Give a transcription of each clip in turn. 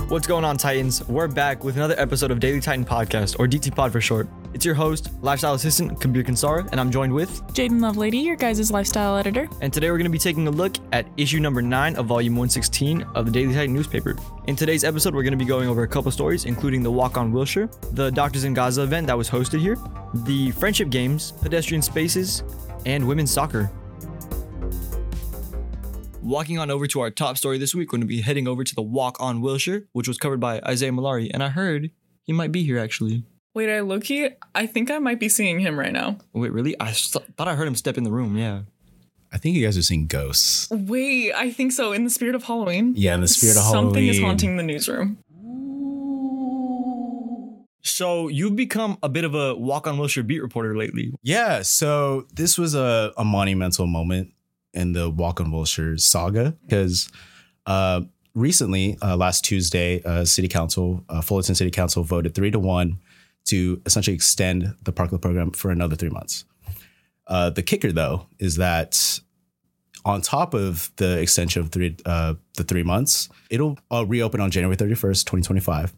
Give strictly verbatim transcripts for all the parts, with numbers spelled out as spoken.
What's going on, Titans? We're back with another episode of Daily Titan Podcast, or D T Pod for short. It's your host, lifestyle assistant Kabir Kansara, and I'm joined with Jaden Lovelady, your guys' lifestyle editor. And today we're going to be taking a look at issue number nine of volume one sixteen of the Daily Titan newspaper. In today's episode, we're going to be going over a couple stories, including the walk on Wilshire, the Doctors in Gaza event that was hosted here, the friendship games, pedestrian spaces, and women's soccer. Walking on over to our top story this week, we're going to be heading over to the walk on Wilshire, which was covered by Isaiah Malari, and I heard he might be here actually. Wait, I low-key, I think I might be seeing him right now. Wait, really? I st- thought I heard him step in the room, yeah. I think you guys are seeing ghosts. Wait, I think so. In the spirit of Halloween. Yeah, in the spirit of Halloween. Something is haunting the newsroom. So you've become a bit of a walk on Wilshire beat reporter lately. Yeah, so this was a, a monumental moment in the Walk on Wilshire saga because uh, recently, uh, last Tuesday, uh, City Council, uh, Fullerton City Council voted three to one to essentially extend the Parklet program for another three months. Uh, the kicker, though, is that on top of the extension of three, uh, the three months, it'll uh, reopen on January thirty-first, twenty twenty-five.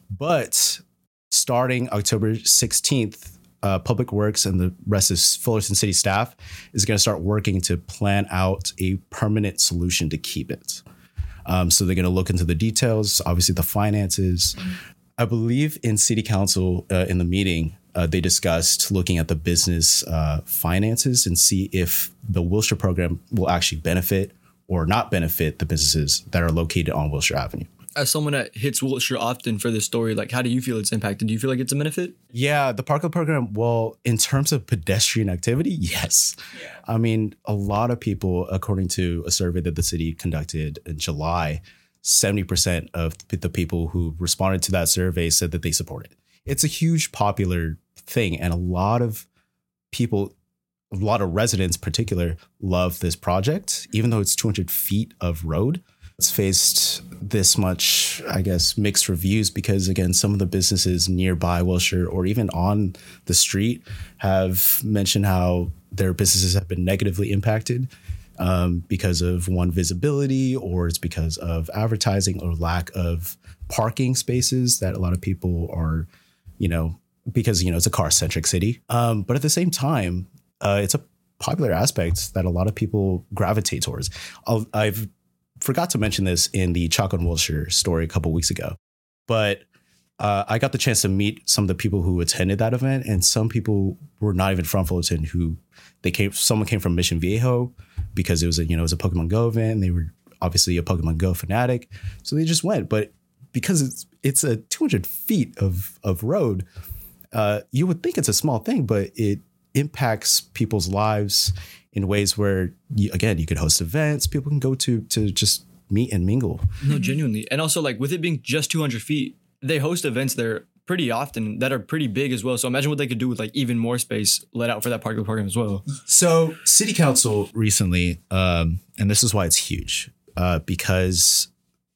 But starting October sixteenth, uh, Public Works and the rest of Fullerton City staff is going to start working to plan out a permanent solution to keep it. Um, so they're going to look into the details, obviously the finances. Mm-hmm. I believe in City Council uh, in the meeting, uh, they discussed looking at the business uh, finances and see if the Wilshire program will actually benefit or not benefit the businesses that are located on Wilshire Avenue. As someone that hits Wilshire often for this story, like, how do you feel it's impacted? Do you feel like it's a benefit? Yeah, the Parklet program, well, in terms of pedestrian activity, yes. Yeah. I mean, a lot of people, according to a survey that the city conducted in July, seventy percent of the people who responded to that survey said that they support it. It's a huge popular thing, and a lot of people, a lot of residents in particular, love this project, even though it's two hundred feet of road. It's faced this much, I guess, mixed reviews because, again, some of the businesses nearby Wilshire or even on the street have mentioned how their businesses have been negatively impacted um, because of, one, visibility, or it's because of advertising or lack of parking spaces that a lot of people are, you know, because, you know, it's a car-centric city. Um, but at the same time, uh, it's a popular aspect that a lot of people gravitate towards. I'll, I've forgot to mention this in the Chalk on Wilshire story a couple weeks ago, but uh, I got the chance to meet some of the people who attended that event, and some people were not even from Fullerton. Who they came, someone came from Mission Viejo because it was a you know it was a Pokemon Go event. And they were obviously a Pokemon Go fanatic, so they just went. But because it's it's a two hundred feet of of road, uh, you would think it's a small thing, but it impacts people's lives in ways where, you, again, you could host events, people can go to to just meet and mingle. No, genuinely. And also, like, with it being just two hundred feet, they host events there pretty often that are pretty big as well. So imagine what they could do with, like, even more space let out for that Parklet program as well. So City Council recently, um, and this is why it's huge, uh, because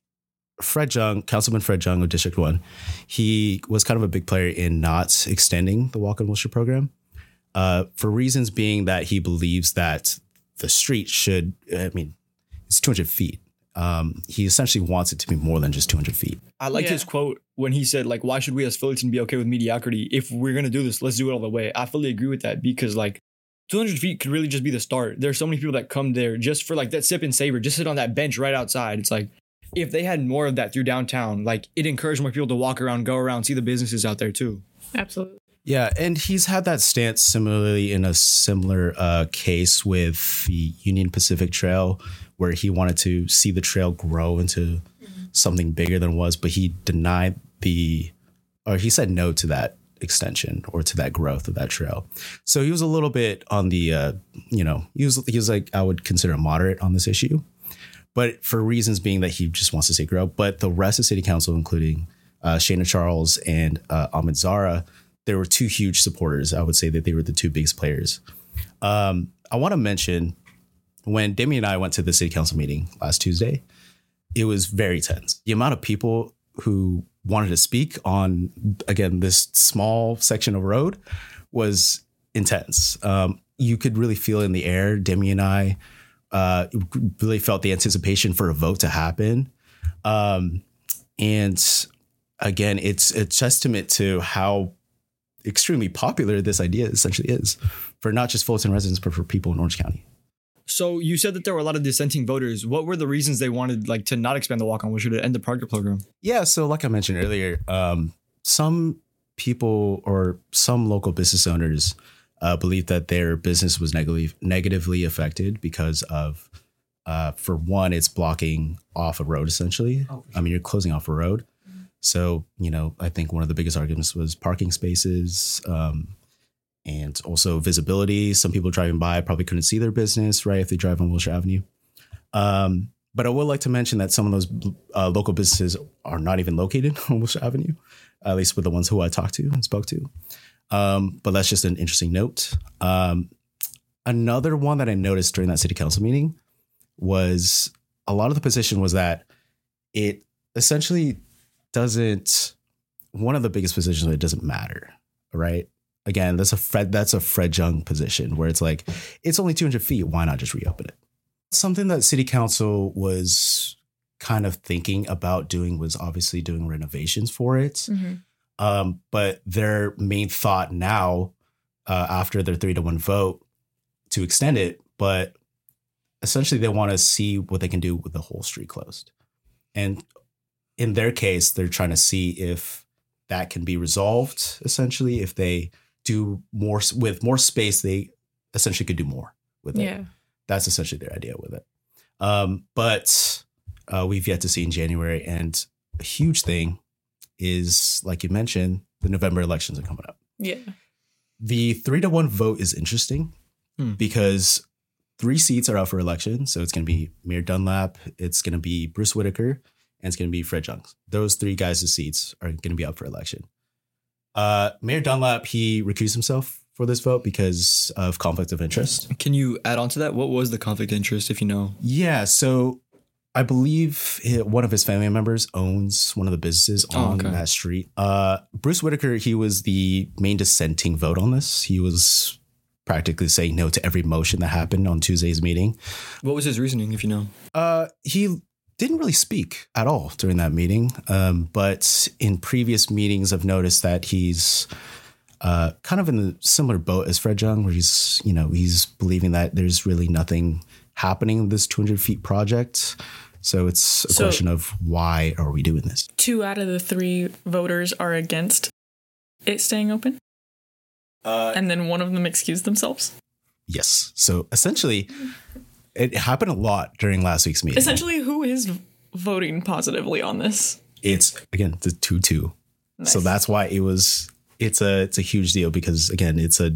Fred Jung, Councilman Fred Jung of District one, he was kind of a big player in not extending the Walk on Wilshire program. Uh, for reasons being that he believes that the street should, I mean, it's two hundred feet. Um, he essentially wants it to be more than just two hundred feet. I liked yeah. his quote when he said, like, why should we as Fullerton be okay with mediocrity? If we're going to do this, let's do it all the way. I fully agree with that because, like, two hundred feet could really just be the start. There's so many people that come there just for, like, that sip and savor, just sit on that bench right outside. It's like, if they had more of that through downtown, like, it encouraged more people to walk around, go around, see the businesses out there too. Absolutely. Yeah, and he's had that stance similarly in a similar uh, case with the Union Pacific Trail, where he wanted to see the trail grow into mm-hmm. something bigger than it was, but he denied the, or he said no to that extension or to that growth of that trail. So he was a little bit on the, uh, you know, he was he was like, I would consider moderate on this issue, but for reasons being that he just wants to see grow. But the rest of City Council, including uh, Shana Charles and uh, Ahmed Zara, there were two huge supporters. I would say that they were the two biggest players. Um, I want to mention when Demi and I went to the city council meeting last Tuesday, it was very tense. The amount of people who wanted to speak on, again, this small section of road was intense. Um, you could really feel in the air. Demi and I uh, really felt the anticipation for a vote to happen. Um, And again, it's a testament to how extremely popular this idea essentially is for not just Fulton residents, but for people in Orange County. So you said that there were a lot of dissenting voters. What were the reasons they wanted like to not expand the walk-on Wilshire, to end the Parker program? Yeah, so like I mentioned earlier, um, some people or some local business owners uh, believe that their business was negatively negatively affected because of, uh, for one, it's blocking off a road essentially. Oh, sure. I mean, you're closing off a road. Mm-hmm. So, you know, I think one of the biggest arguments was parking spaces, um, and also visibility. Some people driving by probably couldn't see their business, right, if they drive on Wilshire Avenue. Um, but I would like to mention that some of those uh, local businesses are not even located on Wilshire Avenue, at least with the ones who I talked to and spoke to. Um, but that's just an interesting note. Um, another one that I noticed during that city council meeting was a lot of the position was that it essentially doesn't, one of the biggest positions where it doesn't matter, right? Again, that's a Fred, that's a Fred Jung position where it's like, it's only two hundred feet. Why not just reopen it? Something that city council was kind of thinking about doing was obviously doing renovations for it. Mm-hmm. Um, but their main thought now, uh, after their three to one vote to extend it, but essentially they want to see what they can do with the whole street closed. And in their case, they're trying to see if that can be resolved. Essentially, if they do more with more space, they essentially could do more with it. Yeah. That's essentially their idea with it. Um, but uh, we've yet to see in January. And a huge thing is, like you mentioned, the November elections are coming up. Yeah. The three to one vote is interesting hmm. because three seats are up for election. So it's going to be Mayor Dunlap, it's going to be Bruce Whitaker, and it's going to be Fred Jung. Those three guys' seats are going to be up for election. Uh, Mayor Dunlap, he recused himself for this vote because of conflict of interest. Can you add on to that? What was the conflict of interest, if you know? Yeah, so I believe one of his family members owns one of the businesses on oh, okay. that street. Uh, Bruce Whitaker, he was the main dissenting vote on this. He was practically saying no to every motion that happened on Tuesday's meeting. What was his reasoning, if you know? Uh, he didn't really speak at all during that meeting. Um, but in previous meetings, I've noticed that he's uh, kind of in the similar boat as Fred Jung, where he's, you know, he's believing that there's really nothing happening in this two hundred feet project. So it's a so question of why are we doing this? Two out of the three voters are against it staying open? Uh, and then one of them excused themselves? Yes. So essentially, it happened a lot during last week's meeting. Essentially, who is voting positively on this? It's, again, it's a two two. Nice. So that's why it was, it's a it's a huge deal because, again, it's a,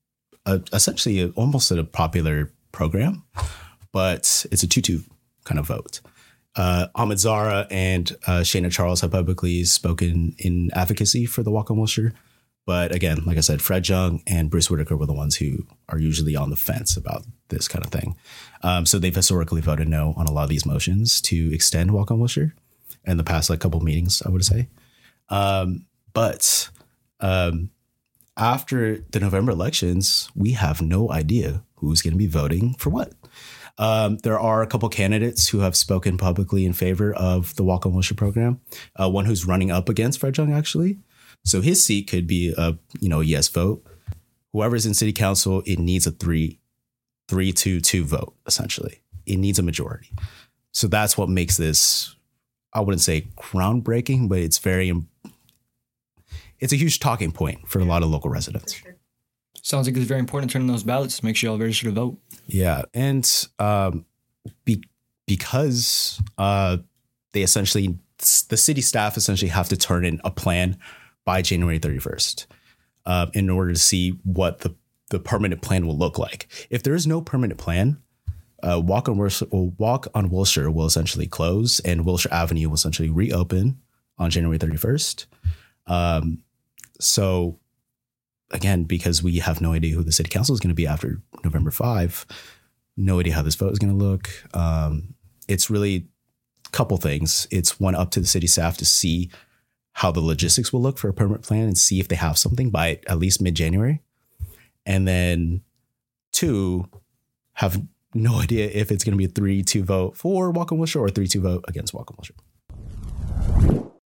a essentially a, almost a popular program, but it's a two two kind of vote. Uh, Ahmed Zara and uh, Shayna Charles have publicly spoken in advocacy for the Walk on Wilshire. But again, like I said, Fred Jung and Bruce Whitaker were the ones who are usually on the fence about this kind of thing. Um, so they've historically voted no on a lot of these motions to extend Walk on Wilshire in the past like couple of meetings, I would say. Um, but um, after the November elections, we have no idea who's going to be voting for what. Um, there are a couple candidates who have spoken publicly in favor of the Walk on Wilshire program. Uh, one who's running up against Fred Jung, actually. So his seat could be a, you know, yes vote. Whoever's in city council, it needs a three, three, two, two vote, essentially. It needs a majority. So that's what makes this, I wouldn't say groundbreaking, but it's very, it's a huge talking point for a lot of local residents. Sure. Sounds like it's very important to turn in those ballots to make sure y'all register to vote. Yeah. And um, be, because uh, they essentially, the city staff essentially have to turn in a plan by January thirty-first uh, in order to see what the, the permanent plan will look like. If there is no permanent plan, uh, Walk on Wilshire, Walk on Wilshire will essentially close and Wilshire Avenue will essentially reopen on January thirty-first. Um, so again, because we have no idea who the city council is going to be after November fifth, no idea how this vote is going to look. Um, it's really a couple things. It's one, up to the city staff to see how the logistics will look for a permanent plan and see if they have something by at least mid-January. And then two, have no idea if it's going to be a three two vote for Walk on Wilshire or a three two vote against Walk on Wilshire.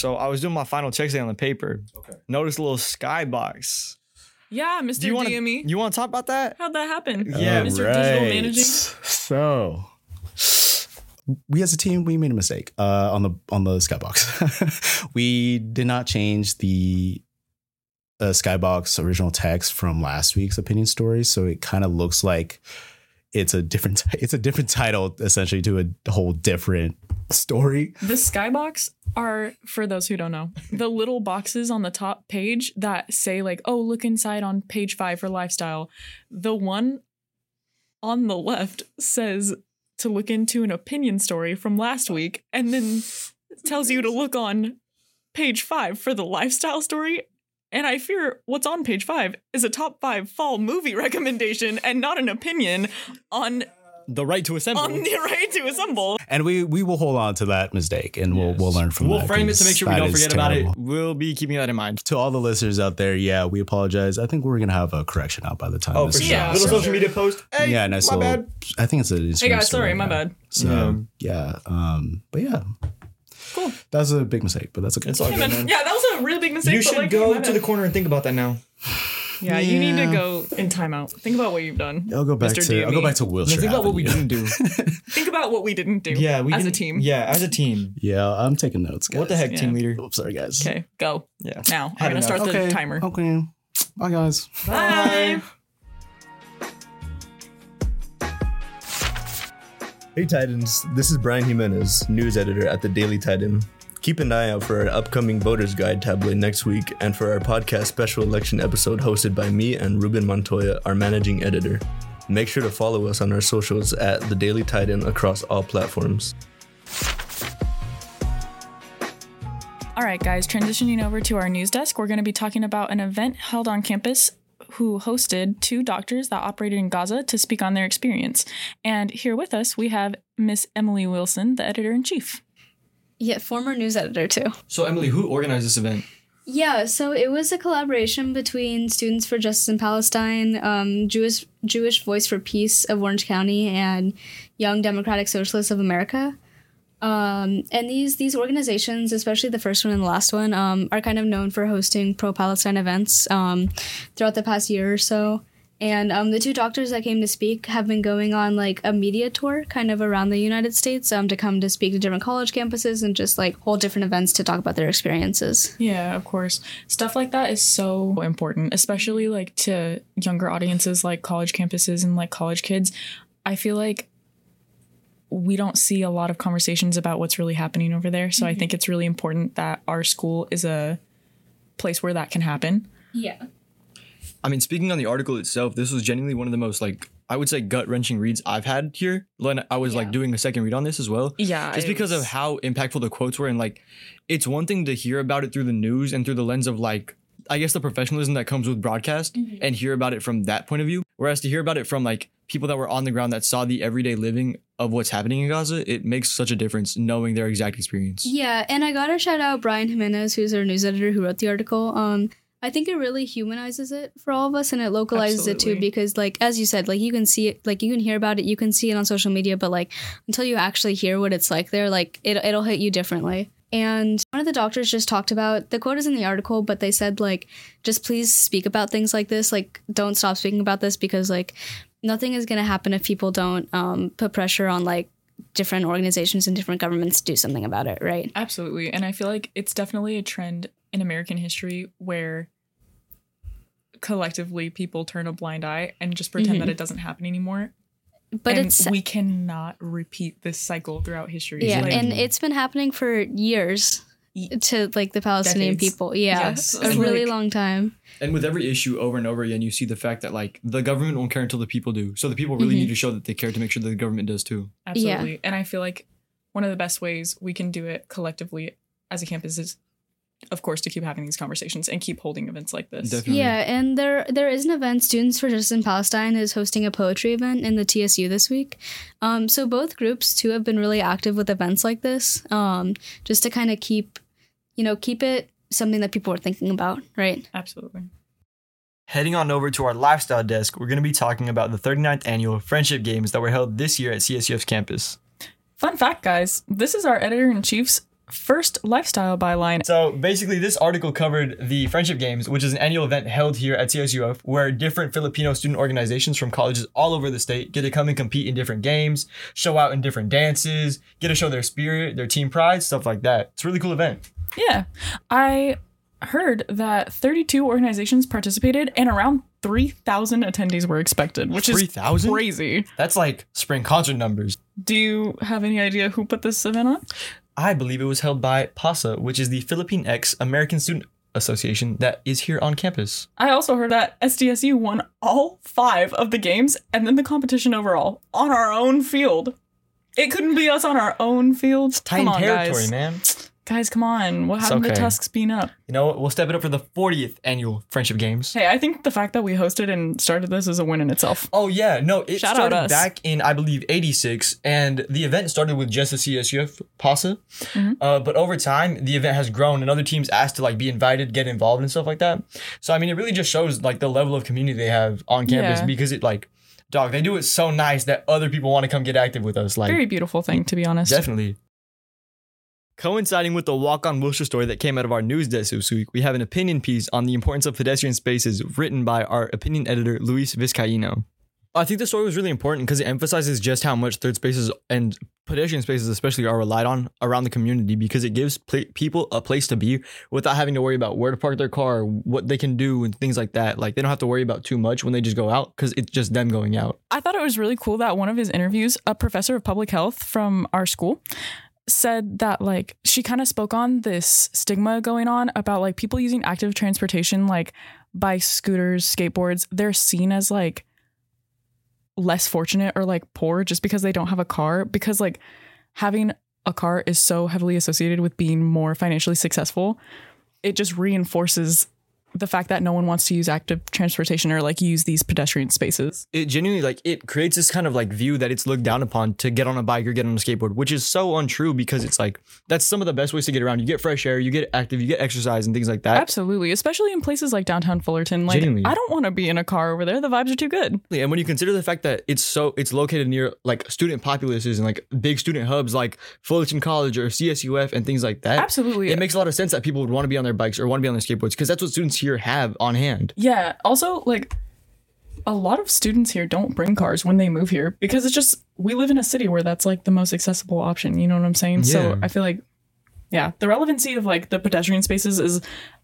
So I was doing my final check today on the paper. Okay. Noticed a little skybox. Yeah, Mister Do you wanna, D M E. You want to talk about that? How'd that happen? Yeah, Mister Right. Digital Managing. So we as a team, we made a mistake uh, on the on the skybox. We did not change the uh, skybox original text from last week's opinion story, so it kind of looks like it's a different it's a different title essentially to a whole different story. The skybox are, for those who don't know, the little boxes on the top page that say like, oh, look inside on page five for lifestyle. The one on the left says to look into an opinion story from last week and then tells you to look on page five for the lifestyle story. And I fear what's on page five is a top five fall movie recommendation and not an opinion on the right to assemble. On the right to assemble. And we we will hold on to that mistake and yes. we'll we'll learn from we'll that. We'll frame it to make sure we don't forget terrible. about it. We'll be keeping that in mind. To all the listeners out there, yeah, we apologize. I think we're gonna have a correction out by the time. Oh, this for is sure. out. Little So, social media post. Hey, yeah, nice my little, bad. I think it's an Instagram Hey guys, story sorry, now. my bad. So yeah, yeah um, but yeah. Cool. That was a big mistake, but that's okay. It's all good, man. Yeah, that was a really big mistake. You but should like, go to the corner and think about that now. Yeah, yeah, you need to go in timeout. Think about what you've done. I'll go back Mister to D M E. I'll go back to Wilshire. No, think about what we Avenue. didn't do. Think about what we didn't do. Yeah, we as can, a team. Yeah, as a team. Yeah, I'm taking notes, guys. What the heck, Yeah. team leader? Oops, sorry, guys. Okay, go. Yeah. Now, Had I'm going to enough. start Okay. the timer. Okay. Bye, guys. Bye. Hey Titans, this is Brian Jimenez, news editor at the Daily Titan. Keep an eye out for our upcoming Voters Guide tablet next week and for our podcast special election episode hosted by me and Ruben Montoya, our managing editor. Make sure to follow us on our socials at the Daily Titan across all platforms. All right, guys, transitioning over to our news desk, we're going to be talking about an event held on campus who hosted two doctors that operated in Gaza to speak on their experience. And here with us, we have Miss Emily Wilson, the editor-in-chief. Yeah, former news editor, too. So, Emily, who organized this event? Yeah, so it was a collaboration between Students for Justice in Palestine, um, Jewish Jewish Voice for Peace of Orange County, and Young Democratic Socialists of America. Um, and these these organizations, especially the first one and the last one, um, are kind of known for hosting pro-Palestine events um, throughout the past year or so. And um, the two doctors that came to speak have been going on like a media tour kind of around the United States um, to come to speak to different college campuses and just like hold different events to talk about their experiences. Yeah, of course. Stuff like that is so important, especially like to younger audiences like college campuses and like college kids. I feel like we don't see a lot of conversations about what's really happening over there. So mm-hmm. I think it's really important that our school is a place where that can happen. Yeah. I mean, speaking on the article itself, this was genuinely one of the most, like, I would say gut-wrenching reads I've had here. When I was, yeah. like, doing a second read on this as well. Yeah. Just because was... of how impactful the quotes were. And, like, it's one thing to hear about it through the news and through the lens of, like, I guess the professionalism that comes with broadcast mm-hmm. and hear about it from that point of view. Whereas to hear about it from, like, people that were on the ground that saw the everyday living of what's happening in Gaza, it makes such a difference knowing their exact experience. Yeah, and I gotta shout out Brian Jimenez, who's our news editor who wrote the article. Um, I think it really humanizes it for all of us and it localizes Absolutely. it too because like, as you said, like you can see it, like you can hear about it, you can see it on social media, but like until you actually hear what it's like there, like it, it'll hit you differently. And one of the doctors just talked about, the quote is in the article, but they said like, just please speak about things like this. Like, don't stop speaking about this because like nothing is going to happen if people don't um, put pressure on like different organizations and different governments to do something about it, right? Absolutely. And I feel like it's definitely a trend in American history where collectively people turn a blind eye and just pretend mm-hmm. that it doesn't happen anymore. But and it's we cannot repeat this cycle throughout history. Yeah, like, and it's been happening for years to like the Palestinian decades. people. Yeah, yes. a really like, long time. And with every issue over and over again, you see the fact that like the government won't care until the people do. So the people really mm-hmm. need to show that they care to make sure that the government does too. Absolutely. Yeah. And I feel like one of the best ways we can do it collectively as a campus is, of course, to keep having these conversations and keep holding events like this. Definitely. Yeah, and there there is an event. Students for Justice in Palestine is hosting a poetry event in the T S U this week. Um, so both groups, too, have been really active with events like this, um, just to kind of keep, you know, keep it something that people are thinking about, right? Absolutely. Heading on over to our lifestyle desk, we're going to be talking about the thirty-ninth annual Friendship Games that were held this year at C S U F's campus. Fun fact, guys, this is our editor-in-chief's first lifestyle byline. So basically, this article covered the Friendship Games, which is an annual event held here at C S U F where different Filipino student organizations from colleges all over the state get to come and compete in different games, show out in different dances, get to show their spirit, their team pride, stuff like that. It's a really cool event. Yeah. I heard that thirty-two organizations participated and around three thousand attendees were expected, which is three thousand? Crazy. That's like spring concert numbers. Do you have any idea who put this event on? I believe it was held by PASA, which is the Philippine X American Student Association that is here on campus. I also heard that S D S U won all five of the games and then the competition overall on our own field. It couldn't be us on our own field. It's tight territory, guys. man. Guys, come on. What happened okay. to Tusk's being up? You know what? We'll step it up for the fortieth annual Friendship Games. Hey, I think the fact that we hosted and started this is a win in itself. Oh, yeah. No, it Shout started out us. back in, I believe, eighty-six. And the event started with just the C S U F PASA. Mm-hmm. Uh, but over time, the event has grown and other teams asked to like be invited, get involved and stuff like that. So, I mean, it really just shows like the level of community they have on campus yeah. because it like, dog, they do it so nice that other people want to come get active with us. Like, very beautiful thing, to be honest. Definitely. Coinciding with the Walk-On Wilshire story that came out of our news desk this week, we have an opinion piece on the importance of pedestrian spaces written by our opinion editor, Luis Vizcaino. I think the story was really important because it emphasizes just how much third spaces and pedestrian spaces especially are relied on around the community because it gives pl- people a place to be without having to worry about where to park their car, what they can do and things like that. Like they don't have to worry about too much when they just go out because it's just them going out. I thought it was really cool that one of his interviews, a professor of public health from our school, said that like she kind of spoke on this stigma going on about like people using active transportation like bikes, scooters, skateboards. They're seen as like less fortunate or like poor just because they don't have a car, because like having a car is so heavily associated with being more financially successful. It just reinforces the fact that no one wants to use active transportation or like use these pedestrian spaces. It genuinely like it creates this kind of like view that it's looked down upon to get on a bike or get on a skateboard, which is so untrue because it's like that's some of the best ways to get around. You get fresh air, you get active, you get exercise and things like that. Absolutely, especially in places like downtown Fullerton. Like genuinely. I don't want to be in a car over there. The vibes are too good. And when you consider the fact that it's so it's located near like student populaces and like big student hubs like Fullerton College or C S U F and things like that. Absolutely, it makes a lot of sense that people would want to be on their bikes or want to be on their skateboards because that's what students here have on hand. Yeah. Also, like a lot of students here don't bring cars when they move here because it's just we live in a city where that's like the most accessible option. You know what I'm saying? Yeah. So I feel like, yeah, the relevancy of like the pedestrian spaces is,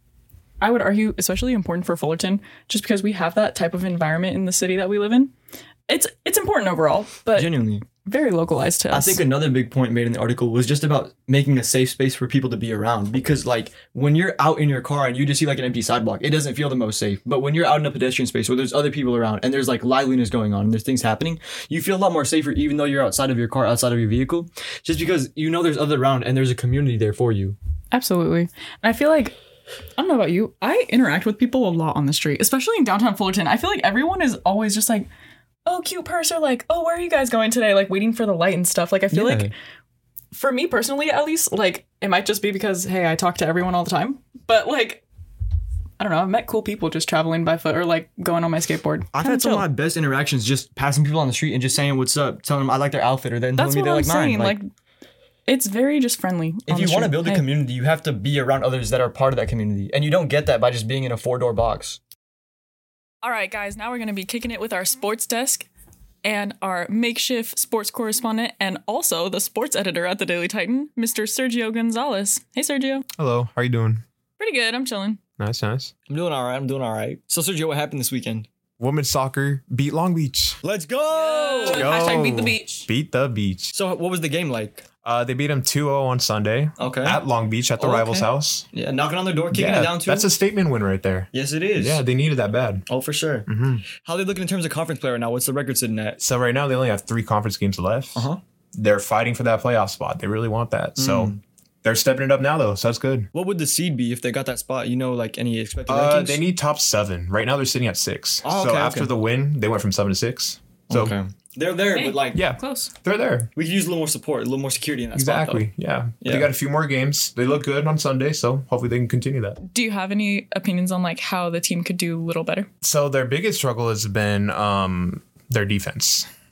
I would argue, especially important for Fullerton, just because we have that type of environment in the city that we live in. It's it's important overall, but genuinely very localized to us. I think another big point made in the article was just about making a safe space for people to be around because like when you're out in your car and you just see like an empty sidewalk, it doesn't feel the most safe. But when you're out in a pedestrian space where there's other people around and there's like liveliness going on and there's things happening, you feel a lot more safer even though you're outside of your car, outside of your vehicle, just because you know there's other around and there's a community there for you. Absolutely. And I feel like, I don't know about you, I interact with people a lot on the street, especially in downtown Fullerton. I feel like everyone is always just like, oh, cute purse, or like, oh, where are you guys going today? Like waiting for the light and stuff. Like I feel yeah. like for me personally, at least, like it might just be because, hey, I talk to everyone all the time. But like, I don't know, I've met cool people just traveling by foot or like going on my skateboard. I've Kinda had some chill. of my best interactions just passing people on the street and just saying what's up, telling them I like their outfit or then telling me they like mine. Like, like it's very just friendly. If you want to build a hey. community, you have to be around others that are part of that community. And you don't get that by just being in a four-door box. All right, guys, now we're going to be kicking it with our sports desk and our makeshift sports correspondent and also the sports editor at the Daily Titan, Mister Sergio Gonzalez. Hey, Sergio. Hello. How are you doing? Pretty good. I'm chilling. Nice, nice. I'm doing all right. I'm doing all right. So, Sergio, what happened this weekend? Women's soccer beat Long Beach. Let's go! Let's go. Hashtag beat the beach. Beat the beach. So, what was the game like? Uh, they beat them two oh on Sunday. Okay. At Long Beach at the oh, rival's okay. house. Yeah, knocking on their door, kicking yeah, it down too. That's a statement win right there. Yes, it is. Yeah, they needed that bad. Oh, for sure. Mm-hmm. How are they looking in terms of conference play right now? What's the record sitting at? So right now they only have three conference games left. Uh-huh. They're fighting for that playoff spot. They really want that. Mm. So they're stepping it up now, though. So that's good. What would the seed be if they got that spot? You know, like any expected uh, rankings? They need top seven. Right now they're sitting at six. Oh, okay, so after okay. the win, they went from seven to six. So okay. They're there, hey, but like yeah, close. They're there. We could use a little more support, a little more security in that exactly. spot. Exactly. Yeah. yeah. They got a few more games. They look good on Sunday, so hopefully they can continue that. Do you have any opinions on like how the team could do a little better? So their biggest struggle has been um, their defense.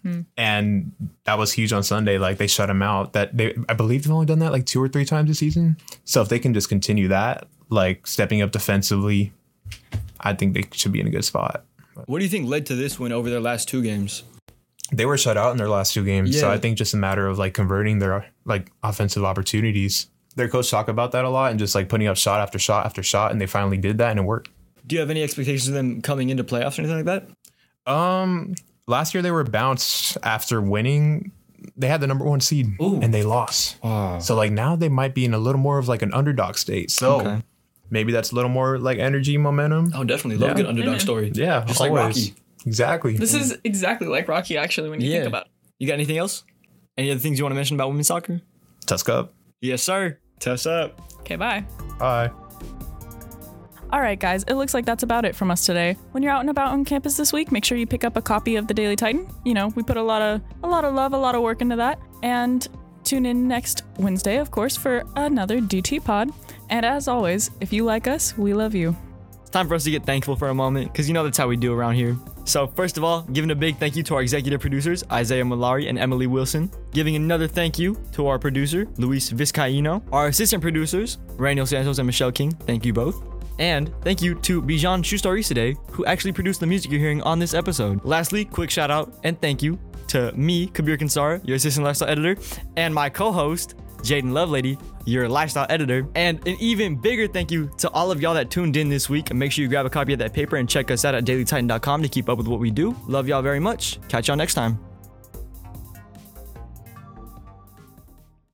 Hmm. And that was huge on Sunday. Like they shut them out. That they, I believe they've only done that like two or three times this season. So if they can just continue that, like stepping up defensively, I think they should be in a good spot. What do you think led to this win over their last two games? They were shut out in their last two games. Yeah. So I think just a matter of like converting their like offensive opportunities. Their coach talked about that a lot and just like putting up shot after shot after shot. And they finally did that and it worked. Do you have any expectations of them coming into playoffs or anything like that? Um, last year they were bounced after winning. They had the number one seed Ooh. and they lost. Wow. So like now they might be in a little more of like an underdog state. So Okay. maybe that's a little more like energy, momentum. Oh, definitely. Love Yeah. a good underdog Mhm. story. Yeah, Just like always. Rocky. Exactly. This is exactly like Rocky, actually, when you Yeah. think about it. You got anything else? Any other things you want to mention about women's soccer? Tusk up. Yes, sir. Test up. Okay, bye. Bye. All right, guys, it looks like that's about it from us today. When you're out and about on campus this week, make sure you pick up a copy of the Daily Titan. You know, we put a lot of a lot of love, a lot of work into that. And tune in next Wednesday, of course, for another D T pod. And as always, if you like us, we love you. It's time for us to get thankful for a moment, because you know that's how we do around here. So first of all, giving a big thank you to our executive producers, Isaiah Malari and Emily Wilson. Giving another thank you to our producer, Luis Vizcaino. Our assistant producers, Raniel Santos and Michelle King. Thank you both. And thank you to Bijan Shustarisade, who actually produced the music you're hearing on this episode. Lastly, quick shout out and thank you to me, Kabir Kansar, your assistant lifestyle editor, and my co-host, Jaden Lovelady, your lifestyle editor. And an even bigger thank you to all of y'all that tuned in this week. And make sure you grab a copy of that paper and check us out at daily titan dot com to keep up with what we do. Love y'all very much. Catch y'all next time.